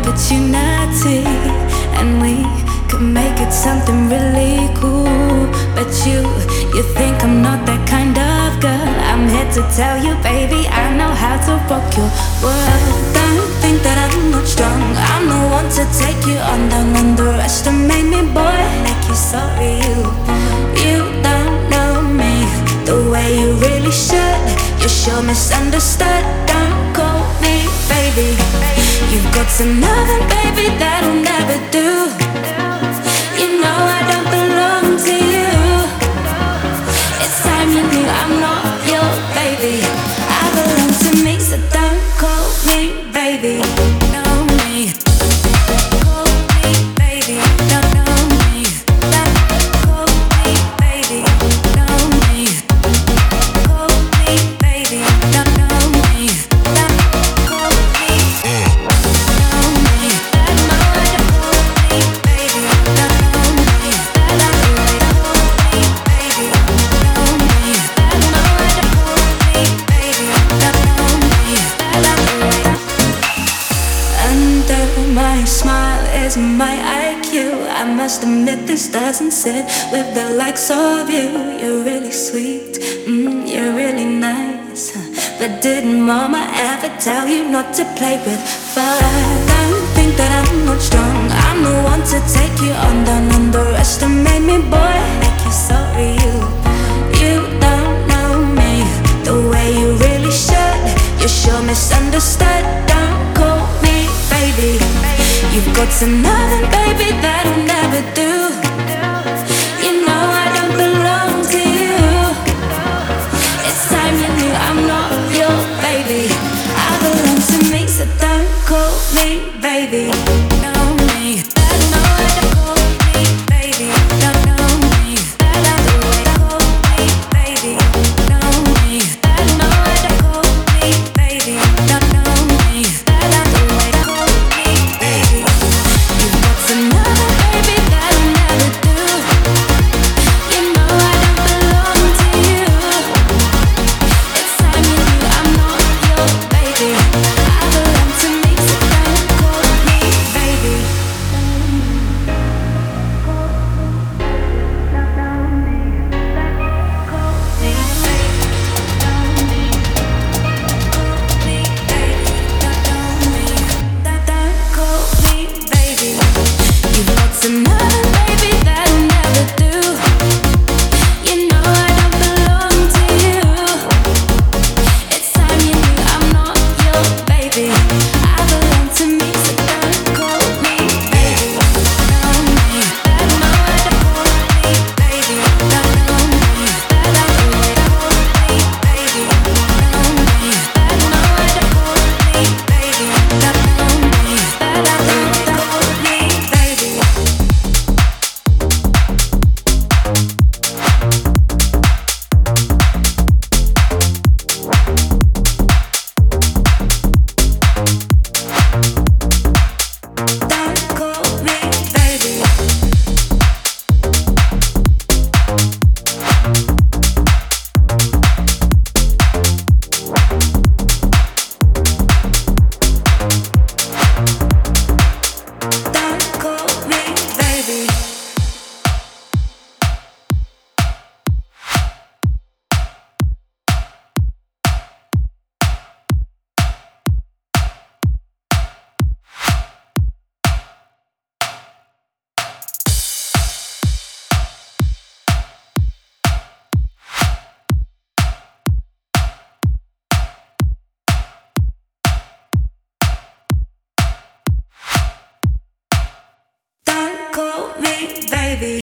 opportunity, and we could make it something really cool. But you think I'm not that kind of girl. I'm here to tell you, baby, I know how to rock your world. Don't think that I'm not strong. I'm the one to take you on. Don't underestimate me, boy. Make you so real. You don't know me the way you really should. You're sure misunderstood. Don't call me baby. You've got something, baby, that'll never do. You know I don't belong to you. It's time you knew I'm not your baby. I belong to me, so don't call me baby. Know me. Call me baby. Don't know me. Call me baby. Know me. Call me baby. Don't know me. Call me. Know me. Call me baby. Don't know me. Call me baby. Know me. Under my smile is my IQ. I must admit this doesn't sit with the likes of you. You're really sweet, you're really nice. But didn't mama ever tell you not to play with fire? Don't think that I'm not strong. I'm the one to take you on. Don't underestimate me, boy. Make you so real. You don't know me the way you really should. You're sure misunderstood. Don't call me baby. You've got something, baby, that'll never do.